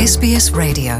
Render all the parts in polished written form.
SBS Radio.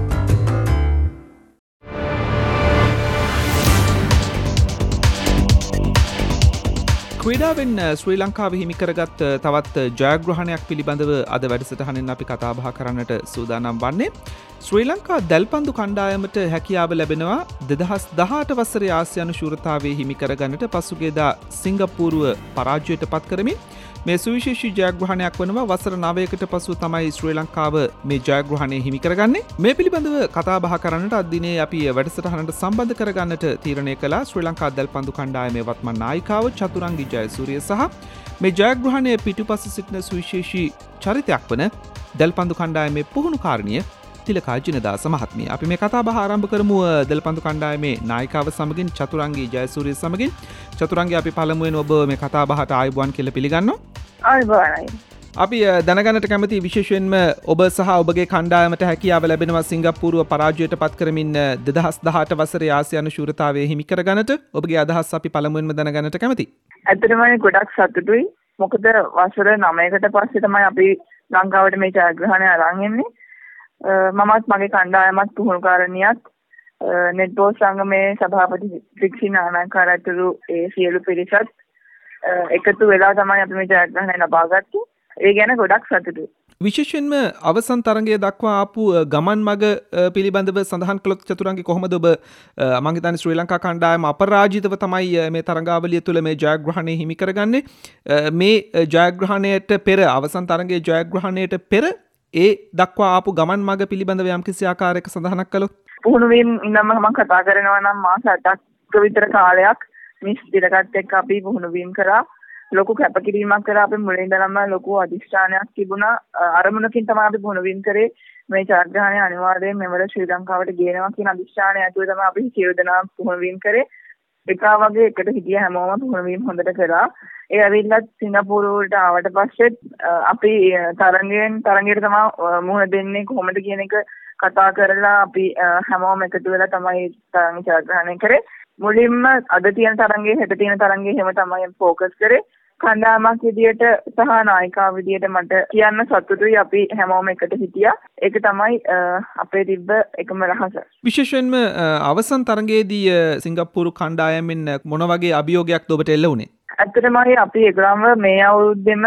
ක්‍රීඩාවෙන් ශ්‍රී ලංකාව හිමි කරගත් තවත් ජයග්‍රහණයක් පිළිබඳව අද වැඩසටහනෙන් අපි කතා බහ කරන්නට සූදානම් වන්නේ. ශ්‍රී ලංකා දැල්පන්දු කණ්ඩායමට හැකියාව ලැබෙනවා 2018 වසරේ ආසියානු ශූරතාවයේ හිමි කරගන්නට පසුගියදා සිංගප්පූරුව පරාජයට පත් කරමින් මේ සුවිශේෂී ජයග්‍රහණයක් වනවා. වසර 9කට පසු තමයි ශ්‍රී ලංකාව මේ ජයග්‍රහණය හිමි කරගන්නේ. මේ පිළිබඳව කතා බහ කරන්නට අද දිනේ අපි වැඩසටහනට සම්බන්ධ කරගන්නට තීරණය කළා ශ්‍රී ලංකා දැල්පන්දු කණ්ඩායමේ වත්මන් නායිකාව චතුරංගි ජයසූරිය සහ මේ ජයග්‍රහණය පිටුපස සිටින සුවිශේෂී චරිතයක් වන දැල්පන්දු කණ්ඩායමේ පුහුණුකාරණිය තිලකා ජිනදාස මහත්මිය. අපි මේ කතා බහ ආරම්භ කරමු දැල්පන්දු කණ්ඩායමේ නායිකාව සමගින් චතුරංගි ජයසූරිය සමගින්. චතුරංගි, අපි පළමුවෙන් ඔබ මේ කතා බහට ආයුබෝවන් කියලා පිළිගන්නවා. ආයුබෝවන්යි. අපි දැනගන්නට කැමති විශේෂයෙන්ම ඔබ සහ ඔබගේ කණ්ඩායමට හැකියාව ලැබෙනවා සිංගප්පූරුව පරාජයට පත් කරමින් 2018 වසරේ ආසියානු ශූරතාවයේ හිමි කරගන්නට. ඔබගේ අදහස් අපි පළමුවෙන්ම දැනගන්නට කැමතියි. ඇත්තටම ගොඩක් සතුටුයි. මොකද වසර 9කට පස්සේ තමයි අපි ලංකාවට මේ ජයග්‍රහණය අරන් එන්නේ. මමත් මගේ කණ්ඩායමත් පුහුණුකාරණියත් නෙට්බෝල් සංගමේ සභාපති ත්‍රික්ෂි නානාකාරතුරු ඒ සියලු පිරිසත් එකතු වෙලා තමයි අපි මේ ජයග්‍රහණය ලබා ගත්තේ. ඒ ගැන ගොඩක් සතුටුයි. විශේෂයෙන්ම අවසන් තරගය දක්වා ආපු ගමන් මග පිළිබඳව සඳහන් කළොත් චතුරංගි, කොහොමද ඔබ මම හිතන්නේ ශ්‍රී ලංකා කණ්ඩායම අපරාජිතව තමයි මේ තරගාවලිය තුළ මේ ජයග්‍රහණය හිමි කරගන්නේ. මේ ජයග්‍රහණයට පෙර, අවසන් තරගයේ ජයග්‍රහණයට පෙර ඒ දක්වා ආපු ගමන් මග පිළිබඳව යම්කිසි ආකාරයක සඳහනක් කළොත්. පුහුණුවීම් ඉඳන්ම මම කතා කරනවා නම් මාස 8ක් විතර කාලයක් මිස් තිලකත් එක්ක අපි පුහුණුවීම් කරා. ලොකු කැපකිරීමක් කරා. අපි මුලින් ඉඳන්ම ලොකු අධිෂ්ඨානයක් තිබුණා. අරමුණකින් තමයි අපි පුහුණුවීම් කරේ. මේ ජයග්‍රහණය අනිවාර්යයෙන් මෙවර ශ්‍රී ලංකාවට ගේනවා කියන අධිෂ්ඨානය ඇතුළේ තමයි අපි සියලු දෙනා පුහුණුවීම් කරේ. එකා වගේ එකට හිටිය හැමෝම පුහුණුවීම් හොඳට කරා. ඒ ඇවිල්ලත් සිංගප්පූරුවට ආවට පස්සෙත් අපි තරගයට තමයි මුහුණ දෙන්නේ කොහොමද කියන එක කතා කරලා අපි හැමෝම එකතු වෙලා තමයි තරගය ජයග්‍රහණය කරේ. මුලින්ම අද තියෙන තරගයේ හෙට තියෙන තරගයේ හැම තමයි ફોකස් කරේ. කණ්ඩායමක් විදියට සහ නායිකාව විදියට මට කියන්න සතුටුයි. අපි හැමෝම එකට හිටියා. ඒක තමයි අපේ තිබ්බ එකම රහස. විශේෂයෙන්ම අවසන් තරගයේදී සිංගප්පූරු කණ්ඩායමෙන් මොන වගේ අභියෝගයක්ද ඔබට එල්ල වුණේ? ඇත්තටම අපි ඒගොල්ලන්ව මේ අවුරුද්දෙම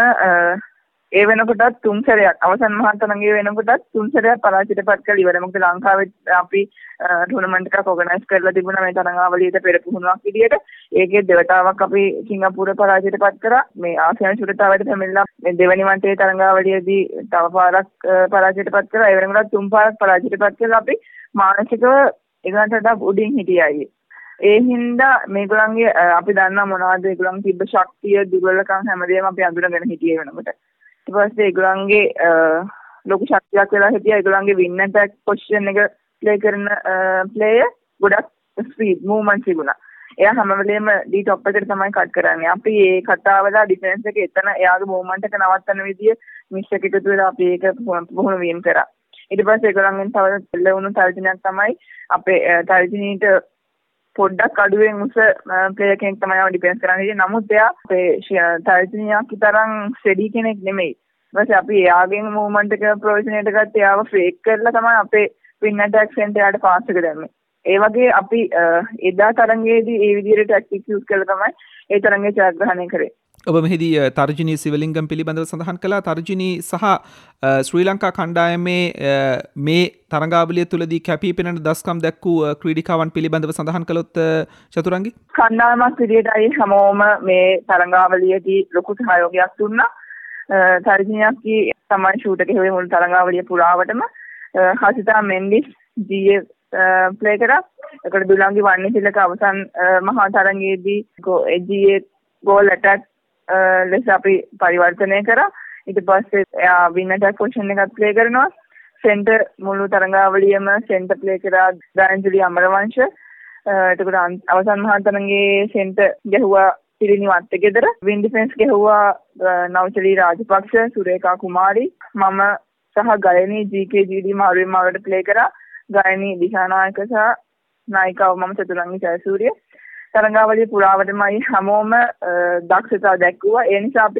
ඒ වෙනකොටත් තුන් සැරයක් අවසන් මහා තරගයේ වෙනකොටත් තුන් සැරයක් පරාජයට පත් කරලා ඉවරයි. මොකද ලංකාවේ අපි ටූර්නමන්ට් එකක් ඕගනයිස් කරලා තිබුණා මේ තරගාවලියට පෙර පුහුණුවක් විදියට. ඒකේ දෙවතාවක් අපි සිංගප්පූරුව පරාජයට පත් කරා. මේ ආසියානු ශූරතාවයට පැමිණලා මේ දෙවනි වන්ටේ තරගාවලියේදී තව පාරක් පරාජයට පත් කරා. ඒ වෙනකොටත් තුන් පාරක් පරාජයට පත් කරලා අපි මානසිකව ඒගොල්ලන්ට වඩා උඩින් හිටියයි. ඒ හින්දා මේගොල්ලන්ගේ අපි දන්නා මොනවද ඒගොල්ලන් තිබ්බ ශක්තිය, දුර්වලකම් හැමදේම අපි අඳුරගෙන හිටියේ වෙනකොට. ඊට පස්සේ ඒගොල්ලන්ගේ ලොකු ශක්තියක් වෙලා හිටියා. ඒගොල්ලන්ගේ වින් ඇටැක් පොසිෂන් එක ප්ලේ කරන ප්ලේයර් ගොඩක් ස්පීඩ් මූව්මන්ට් තිබුණා. එයා හැම වෙලේම ඩී टॉप එකට තමයි කට් කරන්නේ. අපි ඒ කතාවලා ඩිෆෙන්ස් එක එතන එයාගේ මූව්මන්ට් එක නවත්තන විදිය මිස් එක එකතු වෙලා අපි ඒක පුහුණුවීම් කරා. ඊට පස්සේ ඒගොල්ලන්ගෙන් තව එල්ල වුණු තර්ජනයක් තමයි අපේ තර්ජනීට පොඩ්ඩක් අඩුවෙන් උස ප්ලේයර් කෙනෙක් තමයි ඩිෆෙන්ස් කරන්නේ. නමුත් එයා අපේ තර්ජනියක් තරම් ස්ටෙඩි කෙනෙක් නෙමෙයි. ඊපස්සේ අපි එයාගෙන් මූව්මන්ට් එක ප්‍රොවිෂනේට ගත්ත එයාව ෆේක් කරලා තමයි අපේ වින් ඇටැක් සෙන්ටර් එයාට පාස් එක දැම්මේ. ඒ වගේ අපි එදා තරගයේදී ඒ විදිහට ටැක්ටික්ස් යූස් කරලා තමයි ඒ තරගය ජයග්‍රහණය කරේ. ඔබ මෙහිදී තර්ජනී සිවලිංගම් පිළිබඳව සඳහන් කළා. තර්ජනී සහ ශ්‍රී ලංකා කණ්ඩායමේ මේ තරගාවලිය තුළදී කැපී පෙනෙන දස්කම් දැක්වූ ක්‍රීඩිකාවන් පිළිබඳව සඳහන් කළොත් චතුරංගි. කණ්ඩායමක් විදියටයි හැමෝම මේ තරගාවලියේදී ලොකු සහයෝගයක් දුන්නා. තර්ජනියක් තමයි ෂූට් එකේ හැම මුළු තරගාවලිය පුරාවටම හසිතා මෙන්ඩිස් ජීයේ ප්ලේ කරා. ඒකට දුලංගි වන්නේ තිලක අවසන් මහා තරගයේදී ජීයේ ගෝල් ඇටැක් ලෙස අපි පරිවර්තනය කරා. ඊට පස්සේ එයා වින් ඇටැක් පොසිෂන් එකක් ප්ලේ කරනවා. සෙන්ටර් මුළු තරගාවලියම සෙන්ටර් ප්ලේ කරා ගායන්ජලි අමරවංශ. එතකොට අවසන් මහා තරගයේ සෙන්ටර් ගැහුවා පිරිණි වත්තගෙදර. වින් ඩිෆෙන්ස් ගැහුවා නවචලී රාජපක්ෂ, සුරේකා කුමාරි. මම සහ ගයනී ජී.කේ.ජී.ඩී මාරුවෙන් මාරුවට ප්ලේ කරා. ගයනී දිශානායක සහ නායිකාව මම චතුරංගි ජයසූරිය. තරගාවලිය පුරාවටමයි හැමෝම දක්ෂතාව දැක්වුවා. ඒ නිසා අපිට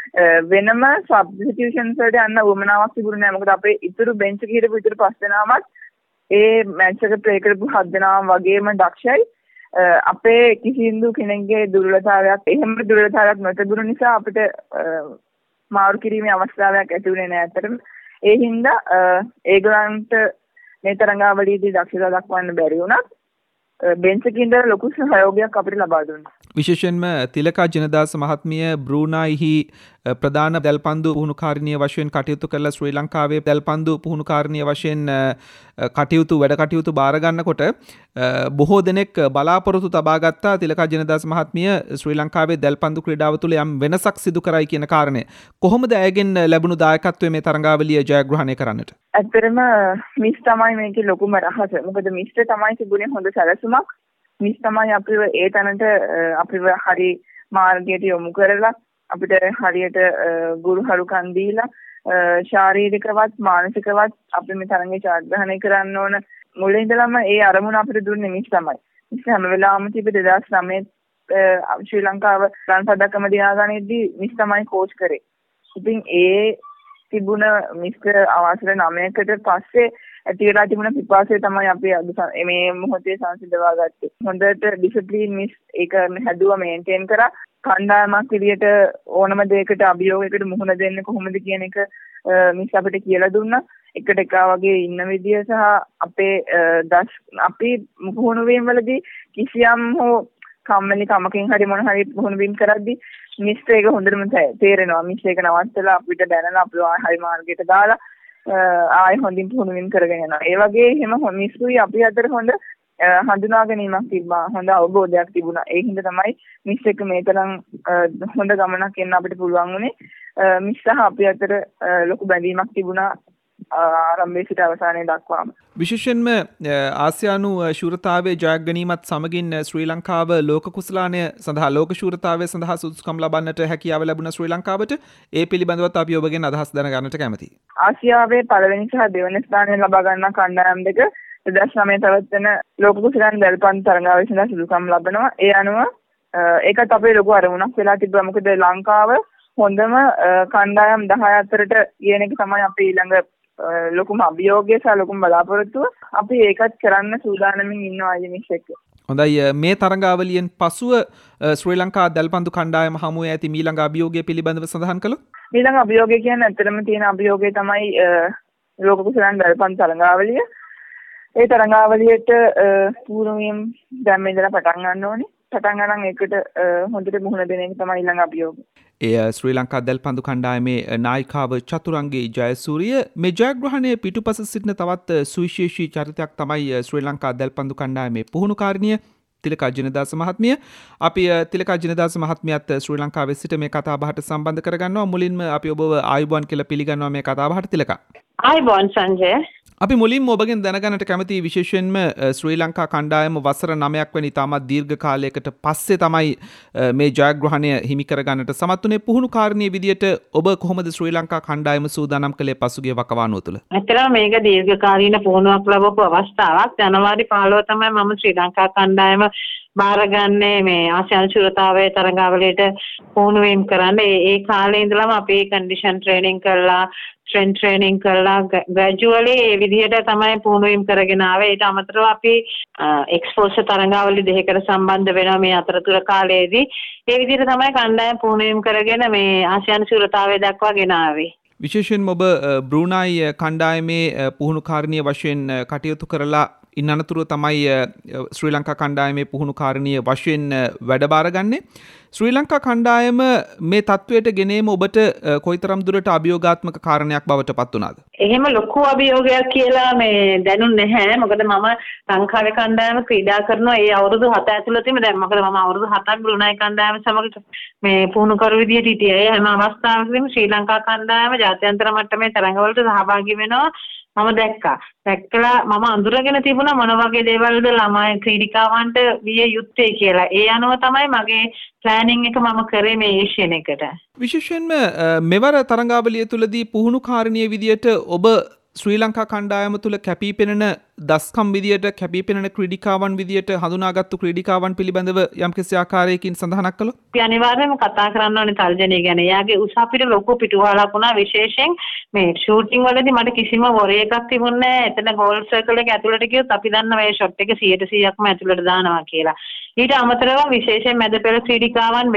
වෙනම සබ්ස්ටිටියුෂන්ස් වලට යන්න උවමනාවක් තිබුණේ නැහැ. මොකද අපේ ඉතුරු බෙන්ච් එකේ හිටපු ඉතුරු 5 දෙනාමත් ඒ මැච් එක ප්ලේ කරපු 7 දෙනාම වගේම දක්ෂයි. අපේ කිසිඳු කෙනෙක්ගේ දුර්වලතාවයක් එහෙම දුර්වලතාවයක් නොතිබුණු නිසා අපිට මාරු කිරීමේ අවස්ථාවක් ඇති වුණේ නැහැ. ඇත්තටම ඒ හින්දා ඒගොල්ලන්ට මේ තරඟාවලියේදී දක්ෂතා දක්වන්න බැරි වුණත් බෙන්ච් එකේ ඉඳලා ලොකු සහයෝගයක් අපිට ලබා දුන්නා. විශේෂයෙන්ම තිලකා ජනදාස මහත්මිය බ්‍රූනයිහි ප්‍රධාන දැල්පන්දු පුහුණුකාරිනිය වශයෙන් කටයුතු කළ ශ්‍රී ලංකාවේ දැල්පන්දු පුහුණුකාරිනිය වශයෙන් වැඩ කටයුතු බාර ගන්නකොට බොහෝ දෙනෙක් බලාපොරොත්තු තබා ගත්තා තිලකා ජනදාස මහත්මිය ශ්‍රී ලංකාවේ දැල්පන්දු ක්‍රීඩාව තුළ යම් වෙනසක් සිදු කරයි කියන කාරණය. කොහොමද ඇයගෙන් ලැබුණු දායකත්වය මේ තරඟාවලිය ජයග්‍රහණය කරන්නට? ඇත්තටම මිස් තමයි මේකේ ලොකුම රහස. මොකද මිස්ට තමයි තිබුණේ හොඳ සැලසුමක්. මිස් තමයි අපිව ඒ තැනට අපිව හරි මාර්ගයට යොමු කරලා අපිට හරියට ගුරුහරුකම් දීලා ශාරීරිකවත් මානසිකවත් අපි මේ තරඟේ ජයග්‍රහණය කරන්න ඕන මුලින් ඉඳලම ඒ අරමුණ අපිට දුන්නේ මිස් තමයි. මිස් හැම වෙලාවෙම තිබෙ 2009 ශ්‍රී ලංකාව රන් පදක්කම දිනාගන්නේදී මිස් තමයි කෝච් කරේ. ඉතින් ඒ තිබුණ මිස් අවසර 9කට පස්සේ ඇති වෙලා තිබුණ පිපාසය තමයි අපි අද මේ මොහොතේ සංසිඳවා ගත්තේ. හොඳට ඩිසිප්ලින් මිස් ඒක හැදුවා මේන්ටේන් කරා. කණ්ඩායමක් විදියට ඕනම දෙයකට අභියෝගයකට මුහුණ දෙන්න කොහොමද කියන එක මිස් අපිට කියලා දුන්නා. එකට එක වගේ ඉන්න විදිය සහ අපි මුහුණ වීම වලදී කිසියම් හෝ කම්මැලි කමකින් හරි මොන හරි මුහුණ වීම කරද්දී මිස් ඒක හොඳටම තේරෙනවා. මිස් ඒක නවත්තලා අපිට දැනලා අපිව හරි මාර්ගයට දාලා ආයෙ හොඳින් පුහුණු වීම කරගෙන යනවා. ඒ වගේ එහෙම මිස්ුයි අපි අතර හොඳ හඳුනා ගැනීමක් තිබ්බා. හොඳ අවබෝධයක් තිබුණා. ඒ හින්දා තමයි මිස් එක මේ තරම් හොඳ ගමනක් එන්න අපිට පුළුවන් වුණේ. මිස් සහ අපි අතර ලොකු බැඳීමක් තිබුණා ආරම්භයේ සිට අවසානයේ දක්වාම. විශේෂයෙන්ම ආසියානු ශූරතාවයේ ජයගැනීමත් සමගින් ශ්‍රී ලංකාව ලෝක කුසලානය සඳහා ලෝක ශූරතාවය සඳහා සුදුසුකම් ලබන්නට හැකියාව ලැබුණ ශ්‍රී ලංකාවට ඒ පිළිබඳවත් අපි ඔබගෙන් අදහස් දැනගන්නට කැමතියි. ආසියාවේ පළවෙනි සහ දෙවන ස්ථානය ලබා ගන්න කණ්ඩායම් දෙක 2009 පැවැත්වෙන ලෝක කුසලාන දැල්පන්දු තරඟාවලිය සඳහා සුදුසුකම් ලබනවා. ඒ අනුව ඒකත් අපේ ලොකු අරමුණක් වෙලා තිබ්බා. මොකද ලංකාව හොඳම කණ්ඩායම් 10 අතරට කියන එක තමයි අපි ඊළඟ ලොකුම අභියෝගය සහ ලොකුම බලාපොරොත්තුව. අපි ඒකත් කරන්න සූදානමින් ඉන්නවා අයිමිස් එක්ක. හොඳයි, මේ තරඟාවලියෙන් පසුව ශ්‍රී ලංකා දැල්පන්දු කණ්ඩායම හමුවේ ඇති මීළඟ අභියෝගය පිළිබඳව සඳහන් කළොත්? මීළඟ අභියෝගය කියන්නේ ඇත්තටම තියෙන අභියෝගය තමයි ලෝක කුසලාන දැල්පන්දු තරඟාවලිය. ඒ තරඟාවලියට පූර්වයෙන් දැන් ඉඳලා පටන් ගන්න ඕනේ. පටන් ගන්න ඒකට හොඳට මුහුණ දෙන එක තමයි ඊළඟ අභියෝගය. එය ශ්‍රී ලංකා දැල්පන්දු කණ්ඩායමේ නායිකාව චතුරංගී ජයසූරිය. මේ ජයග්‍රහණය පිටුපස සිටින තවත් සුවිශේෂී චරිතයක් තමයි ශ්‍රී ලංකා දැල්පන්දු කණ්ඩායමේ පුහුණුකාරිනිය තිලකා ජනදාස මහත්මිය. අපි තිලකා ජනදාස මහත්මියත් ශ්‍රී ලංකාවේ සිට මේ කතාබහට සම්බන්ධ කරගන්නවා. මුලින්ම අපි ඔබව ආයුබෝවන් කියලා පිළිගන්නවා මේ කතාබහට තිලකා. ආයුබෝවන් සංජය. අපි මුලින්ම ඔබගෙන් දැනගන්නට කැමති විශේෂයෙන්ම ශ්‍රී ලංකා කණ්ඩායම වසර 9ක් වැනි තාමත් දීර්ඝ කාලයකට පස්සේ තමයි මේ ජයග්‍රහණය හිමි කරගන්නට සමත් වුණේ. පුහුණුකාරිනිය විදියට ඔබ කොහොමද ශ්‍රී ලංකා කණ්ඩායම සූදානම් කළේ පසුගිය වකවානුව තුළ? ඇත්තටම මේක දීර්ඝකාලීන පුහුණුවක් ලැබපු අවස්ථාවක්. ජනවාරි 15 තමයි මම ශ්‍රී ලංකා කණ්ඩායම බාරගන්නේ මේ ආසියානු ශූරතාවයේ තරඟාවලියට පුහුණු වීම කරන්න. ඒ කාලේ ඉඳලම අපි කන්ඩිෂන් ට්‍රේනින් කරලා ස්ට්‍රෙන්ත් ට්‍රේනින් කරලා ග්‍රැජුවලි ඒ විදිහට තමයි පුහුණු වීම කරගෙන ආවේ. ඊට අමතරව අපි එක්ස්පෝෂර් තරඟාවලි දෙකකට සම්බන්ධ වෙනවා මේ අතරතුර කාලයේදී. ඒ විදිහට තමයි කණ්ඩායම පුහුණු වීම කරගෙන මේ ආසියානු ශූරතාවය දක්වා ගෙන ආවේ. විශේෂයෙන්ම ඔබ බ්‍රූනයි කණ්ඩායමේ පුහුණුකාරිනිය වශයෙන් කටයුතු කරලා ඉන්න අනතුරුව තමයි ශ්‍රී ලංකා කණ්ඩායමේ පුහුණුකාරිනිය වශයෙන් වැඩ බාරගන්නේ. ශ්‍රී ලංකා කණ්ඩායම මේ තත්වයට ගෙනීම ඔබට කොයිතරම් දුරට අභියෝගාත්මක කාරණයක් බවට පත් වුණාද? එහෙම ලොකු අභියෝගයක් කියලා මේ දැනුන්නේ නැහැ. මොකද මම ලංකාවේ කණ්ඩායම ක්‍රීඩා කරනවා ඒ අවුරුදු 7 ඇතුළතම. දැන් මොකද මම අවුරුදු 7ක් බ්‍රූනයි කණ්ඩායම සමග මේ පුහුණු කරු විදියට හිටියා. ඒ හැම අවස්ථාවකදීම ශ්‍රී ලංකා කණ්ඩායම ජාත්‍යන්තර මට්ටමේ තරඟවලට සහභාගී වෙනවා මම දැක්කලා මම අඳුරගෙන තිබුණා මොන වගේ දේවල්ද ළමයි ක්‍රීඩිකාවන්ට විය යුත්තේ කියලා. ඒ අනුව තමයි මගේ ප්ලෑනින් එක මම කරේ මේ ඒෂියන් එකට. විශේෂයෙන්ම මෙවර තරඟාවලිය තුලදී පුහුණුකාරිනිය විදියට ඔබ ශ්‍රී ලංකා කණ්ඩායම තුළ කැපී පෙනෙන දස්කම් විදියට කැපී පෙනෙන ක්‍රීඩිකාවන් විදියට හඳුනාගත්තු ක්‍රීඩිකාවන් පිළිබඳව යම්කිසි ආකාරයකින් සඳහනක් කළොත්? අපි අනිවාර්යයෙන්ම කතා කරන්න ඕනේ තර්ජනය ගැන. එයාගේ උස අපිට ලොකු පිටුවහලක් වුණා විශේෂයෙන් මේ ෂූටින් වලදී මට කිසිම වොරි එකක් තිබුණේ නැහැ. එතන ගෝල් සර්කල් එක ඇතුළට ගියොත් අපි දන්නවා මේ ෂොට් එක 100%ක්ම ඇතුළට දානවා කියලා. ඊට අමතරව විශේෂයෙන් මැද පෙළ ක්‍රීඩිකාවන්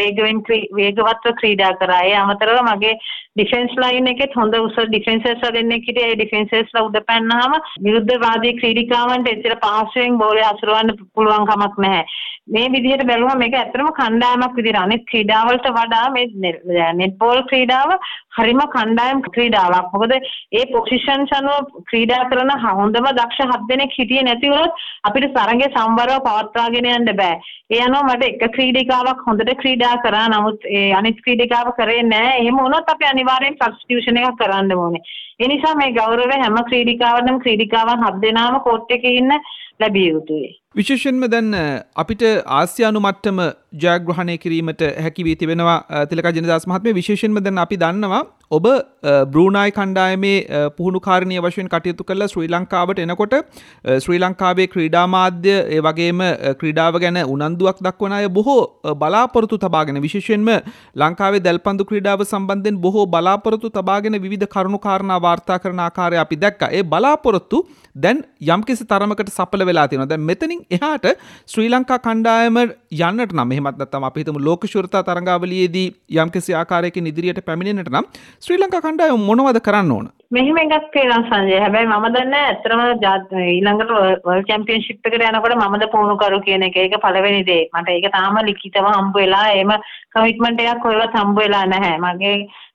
වේගවත්ව ක්‍රීඩා කරා. ඒ අමතරව මගේ ඩිෆෙන්ස් ලයින් එකෙත් හොඳ උස ඩිෆෙන්සර්ස්ලා දෙන්නෙක් හිටියා. ඒ ඩිෆෙන්සර්ස්ලා උඩ පැන්නාම විරුද්ධවාදී ක්‍රීඩිකාවන්ට එච්චර පහසුවෙන් බෝලේ හසුරවන්න පුළුවන් කමක් නැහැ. මේ විදිහට බැලුවම මේක ඇත්තටම කණ්ඩායමක් විදිහට අනෙක් ක්‍රීඩාවලට වඩා මේ නෙට්බෝල් ක්‍රීඩාව හරිම කණ්ඩායම් ක්‍රීඩාවක්. මොකද ඒ පොසිෂන්ස් අනුව ක්‍රීඩා කරන හොඳම දක්ෂ 7 දෙනෙක් හිටියේ නැති වුණොත් අපිට තරගයේ සම්වරව පවත්වාගෙන යන්න බෑ. ඒ අනුව මට එක ක්‍රීඩිකාවක් හොඳට ක්‍රීඩා කරා. නමුත් ඒ අනිත් ක්‍රීඩිකාව කරේ නැහැ. එහෙම වුණොත් අපි අනිවාර්යෙන් සබ්ස්ටිටියුෂන් එකක් කරන්න ඕනේ. ඒ නිසා මේ ගෞරවය හැම ක්‍රීඩිකාවකටම ක්‍රීඩිකාවන් 7 දෙනාම කෝට් එකේ ඉන්න ලැබිය යුතුයි. විශේෂයෙන්ම දැන් අපිට ආසියානු මට්ටම ජයග්‍රහණය කිරීමට හැකි වී තිබෙනවා. තිලකා ජනදාස් මහත්මයා, විශේෂයෙන්ම දැන් අපි දන්නවා ඔබ බ්‍රූනයි කණ්ඩායමේ පුහුණුකාරණීය වශයෙන් කටයුතු කළා ශ්‍රී ලංකාවට එනකොට ශ්‍රී ලංකාවේ ක්‍රීඩා මාධ්‍ය ඒ වගේම ක්‍රීඩාව ගැන උනන්දුවක් දක්වන අය බොහෝ බලාපොරොත්තු තබාගෙන, විශේෂයෙන්ම ලංකාවේ දැල්පන්දු ක්‍රීඩාව සම්බන්ධයෙන් බොහෝ බලාපොරොත්තු තබාගෙන විවිධ කරුණු කාරණා වාර්තා කරන ආකාරය අපි දැක්කා. ඒ බලාපොරොත්තු දැන් යම්කිසි තරමකට සඵල වෙලා තියෙනවා. දැන් මෙතනින් එහාට ශ්‍රී ලංකා කණ්ඩායම යන්නට නම්, එහෙමත් නැත්නම් අපි හිතමු ලෝක ශූරතා තරඟාවලියේදී යම්කිසි ආකාරයකින් ඉදිරියට පැමිණෙන්නට නම් ශ්‍රී ලංකා කණ්ඩායම මොනවද කරන්න ඕන? මෙහෙම එකක් තියෙනවා සංජය. හැබැයි මම දන්නේ ඇත්තටම ඊළඟට වර්ල්ඩ් චැම්පියන්ෂිප් එකට යනකොට මමද පුහුණු කරු කියන එක. ඒක පළවෙනි දේ. මට ඒක තාම ලිඛිතව හම්බ වෙලා එහෙම කමිට්මන්ට් එකක් කොහෙවත් හම්බ වෙලා නැහැ. මගේ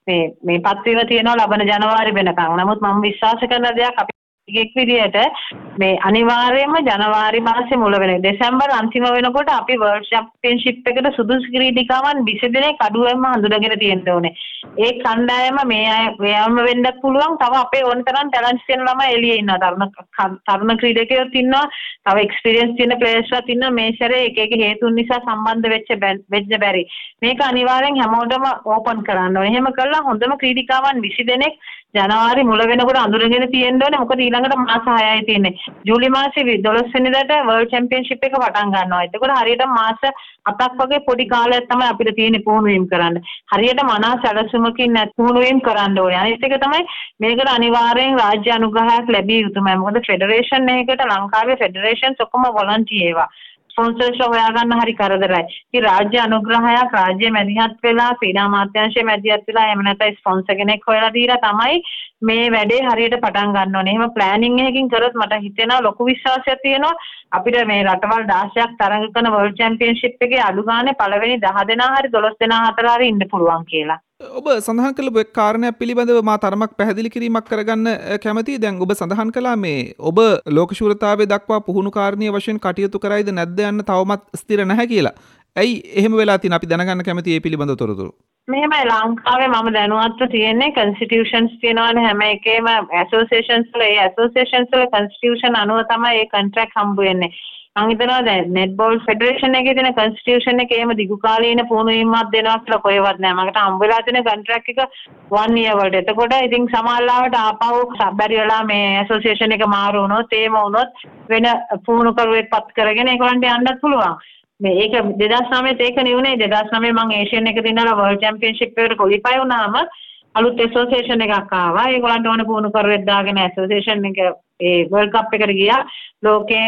මේ පත්වීම තියෙනවා ලබන ජනවාරි වෙනකන්. නමුත් මම විශ්වාස කරන දෙයක් අපි එක් විදියට මේ අනිවාර්යයෙන්ම ජනවාරි මාසේ මුල වෙන දෙසැම්බර් අන්තිම වෙනකොට අපි වර්ල්ඩ් චැම්පියන්ෂිප් එකට සුදුසු ක්‍රීඩිකාවන් 20 දෙනෙක් අඩුවෙන්ම හඳුනගෙන තියෙන්න ඕනේ. ඒ කණ්ඩායම මේ අය ව්‍යායාම වෙන්නත් පුළුවන්. තව අපේ ඕන තරම් ටැලන්ට්ස් තියෙන ළමයි එළියේ ඉන්නවා. තරුණ ක්‍රීඩකයෝත් ඉන්නවා. තව එක්ස්පීරියන්ස් තියෙන ප්ලේයර්ස්ලාත් ඉන්නවා. මේ සැරේ එක එක හේතුන් නිසා සම්බන්ධ වෙච්ච බැරි. මේක අනිවාර්යෙන් හැමෝටම ඕපන් කරන්න ඕනේ. එහෙම කළා හොඳම ක්‍රීඩිකාවන් 20 දෙනෙක් ජනවාරි මුල වෙනකොට අඳුරගෙන තියෙන්න ඕනේ. මොකද ඊළඟට මාස 6යි තියෙන්නේ. ජූලි මාසේ 12 වෙනිදාට වර්ල්ඩ් චැම්පියන්ෂිප් එක පටන් ගන්නවා. එතකොට හරියට මාස 7ක් වගේ පොඩි කාලයක් තමයි අපිට තියෙන්නේ පුහුණුවීම් කරන්න. හරියට මනස සැලසුමකින් පුහුණුවීම් කරන්න ඕනේ. අනිත් එක තමයි මේකට අනිවාර්යෙන් රාජ්‍ය අනුග්‍රහයක් ලැබිය යුතුමයි. මොකද ෆෙඩරේෂන් එකකට ලංකාවේ ෆෙඩරේෂන්ස් ඔක්කොම වොලන්ටියර් ඒවා. ස්පොන්සර්ස්ලා හොයාගන්න හරි කරදරයි. ඉතින් රාජ්‍ය අනුග්‍රහයක් රාජ්‍ය මැදිහත් වෙලා ක්‍රීඩා අමාත්‍යාංශයේ මැදිහත් වෙලා එහෙම නැත්නම් ස්පොන්සර් කෙනෙක් හොයලා දීලා තමයි මේ වැඩේ හරියට පටන් ගන්න ඕනේ. එහෙම ප්ලෑනින් එකකින් කරොත් මට හිතෙනවා ලොකු විශ්වාසයක් තියෙනවා අපිට මේ රටවල් 16ක් තරඟ කරන වර්ල්ඩ් චැම්පියන්ෂිප් එකේ අඩු ගානේ පළවෙනි 10 දෙනා හරි 12 දෙනා අතර හරි ඉන්න පුළුවන් කියලා. ඔබ සඳහන් කළ එක් කාරණයක් පිළිබඳව මා තරමක් පැහැදිලි කිරීමක් කරගන්න කැමතියි. දැන් ඔබ සඳහන් කළා මේ ඔබ ලෝක ශූරතාවයේ දක්වා පුහුණුකාරණීය වශයෙන් කටයුතු කරයිද නැද්ද යන්න තවමත් ස්ථිර නැහැ කියලා. ඇයි එහෙම වෙලා තියෙන? අපි දැනගන්න කැමතියි මේ පිළිබඳව තොරතුරු. මෙහෙමයි ලංකාවේ මම දැනුවත්ව තියෙන්නේ කන්ස්ටිටියුෂන්ස් තියෙනවානේ හැම එකේම ඇසෝසියේෂන්ස් වල ඒ ඇසෝසියේෂන්ස් වල කන්ස්ටිටියුෂන් අනුව තමයි ඒ කොන්ට්‍රැක්ට් හම්බ වෙන්නේ. මම හිතනවා දැන් නෙට්බෝල් ෆෙඩරේෂන් එකේ තියෙන කන්ස්ටිටියුෂන් එකේ එහෙම දිගු කාලීන පුහුණුවීමක් දෙනවා කියලා කොහෙවත් නැහැ. මකට හම්බ වෙලා තියෙන කොන්ට්‍රැක්ට් එක 1 year වලට. එතකොට ඉතින් සමාල්ලාවට ආපහු සබ්බැරි වෙලා මේ ඇසෝසියේෂන් එක මාරු වුණොත් ඒම වුණොත් වෙන පුහුණුකරුවෙක් පත් කරගෙන ඒගොල්ලන්ට යන්නත් පුළුවන්. මේ ඒක 2009 ඒක නෙවුනේ 2009 මම ඒෂියන් එකේ ඉඳලා වර්ල්ඩ් චැම්පියන්ෂිප් එකට ක්වොලිෆයි වුණාම අලුත් ඇසෝසියේෂන් එකක් ආවා. ඒගොල්ලන්ට ඕන පුහුණුකරුවෙක් දාගෙන ඇසෝසියේෂන් එක ඒ වර්ල්ඩ් කප් එකට ගියා. ලෝකේ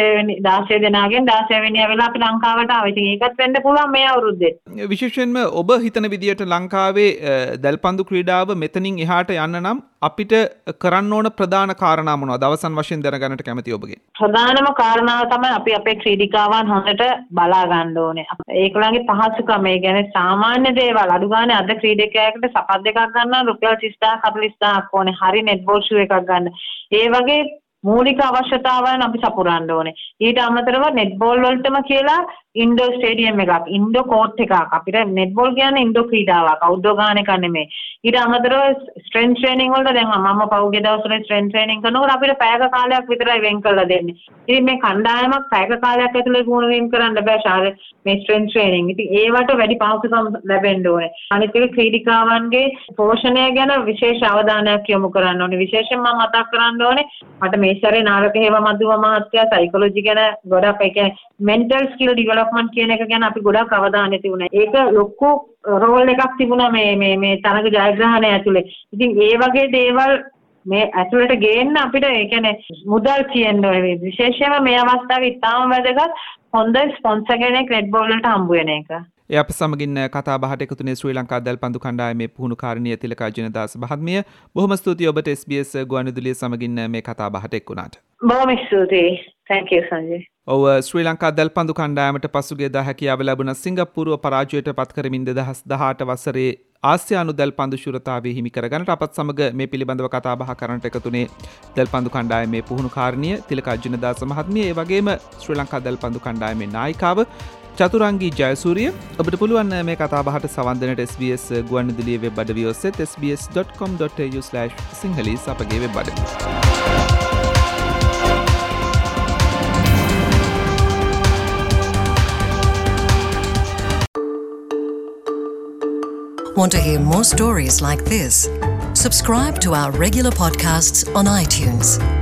16 දෙනාගෙන් 16 වෙනියා වෙලා අපි ලංකාවට ආවා. ඉතින් ඒකත් වෙන්න පුළුවන් මේ අවුරුද්දේ. විශේෂයෙන්ම ඔබ හිතන විදියට ලංකාවේ දැල්පන්දු ක්‍රීඩාව මෙතනින් එහාට යන්න නම් අපිට කරන්න ඕන ප්‍රධාන කාරණා මොනවද? අවසන් වශයෙන් දැනගන්නට කැමතියි ඔබගෙන්. ප්‍රධානම කාරණාව තමයි අපි අපේ ක්‍රීඩිකාවන් හොඳට බලා ගන්න ඕනේ. ඒගොල්ලන්ගේ පහසුකම, ඒ කියන්නේ සාමාන්‍ය දේවල් අඩු ගානේ අද ක්‍රීඩකයෙකුට සපත් දෙකක් ගන්න රුපියල් 30000 40000ක් ඕනේ. හරි නෙට්බෝල් ෂූ එකක් ගන්න. ඒ වගේ මූලික අවශ්‍යතාවයන් අපි සපුරන්න ඕනේ. ඊට අමතරව නෙට්බෝල් වලටම කියලා ඉන්ඩෝ ස්ටේඩියම් එකක් ඉන්ඩෝ කෝට් එකක් අපිට නෙට්බෝල් කියන්නේ ඉන්ඩෝ ක්‍රීඩාවක් අවුට්ඩෝර් ගාන එක නෙමෙයි. ඊට අමතරව ස්ට්‍රෙන්ත් ට්‍රේනින් වලට දැන් මම පහුගිය දවස්වල ස්ට්‍රෙන්ත් ට්‍රේනින් කරනකොට අපිට පැයක කාලයක් විතරයි වෙන් කරලා දෙන්නේ. ඉතින් මේ කණ්ඩායමක් පැයක කාලයක් ඇතුළේ පුහුණු වීම කරන්න බෑ මේ ස්ට්‍රෙන්ත් ට්‍රේනින්. ඉතින් ඒවට වැඩි පහසුකම් ලැබෙන්න ඕනේ. අනිත් එක ක්‍රීඩිකාවන්ගේ පෝෂණය ගැන විශේෂ අවධානයක් යොමු කරන්න ඕනේ. විශේෂයෙන් මම මතක් කරන්න ඕනේ මට මේ ශරේ නාලක හේම මදුව මහත්තයා සයිකොලොජි ගැන ගොඩක් ඒ කියන්නේ මෙන්ටල් ස්කිල් ඩෙවලොප්මන්ට් කියන එක ගැන අපි ගොඩක් අවධානය තිබුණා. ඒක ලොකු රෝල් එකක් තිබුණා මේ තරඟ ජයග්‍රහණය ඇතුලේ. ඉතින් ඒ වගේ දේවල් මේ ඇතුළට ගේන්න අපිට ඒ කියන්නේ මුදල් තියෙන්න ඕනේ. විශේෂයෙන්ම මේ අවස්ථාවේ ඉතාම වැදගත් හොඳ ස්පොන්සර් කෙනෙක් නෙට්බෝල් වලට හම්බ වෙන එක. ඒ අප සමගින් කතා බහට එකතුනේ ශ්‍රී ලංකා දැල්පන්දු කණ්ඩායමේ පුහුණුකාරිණිය තිලකා ජිනදාස මහත්මිය. බොහොම ස්තුතියි ඔබට SBS ගුවන්විදුලිය සමගින් මේ කතා බහට එක්ුණාට. බොහොම ස්තුතියි. Thank you Sanjay. ඔව් ශ්‍රී ලංකා දැල්පන්දු කණ්ඩායමට පසුගියදා හැකියාව ලැබුණ සිංගප්පූරුව පරාජයට පත් කරමින් 2018 වසරේ ආසියානු දැල්පන්දු ශූරතාවය හිමි කරගන්නට අපත් සමග මේ පිළිබඳව කතා බහ කරන්නට එකතුනේ දැල්පන්දු කණ්ඩායමේ පුහුණුකාරිණිය තිලකා ජිනදාස මහත්මිය. ඒ වගේම ශ්‍රී ලංකා දැල්පන්දු කණ්ඩායමේ නායිකාව චතුරංගී ජයසූරිය. ඔබට පුළුවන් මේ කතා බහට සවන් දෙන්නට SBS ගුවන්විදුලියේ වෙබ් අඩවිය ඔස්සේ sbs.com.au/sinhalese අපගේ වෙබ් අඩවිය. Want to hear more stories like this? Subscribe to our regular podcasts on iTunes.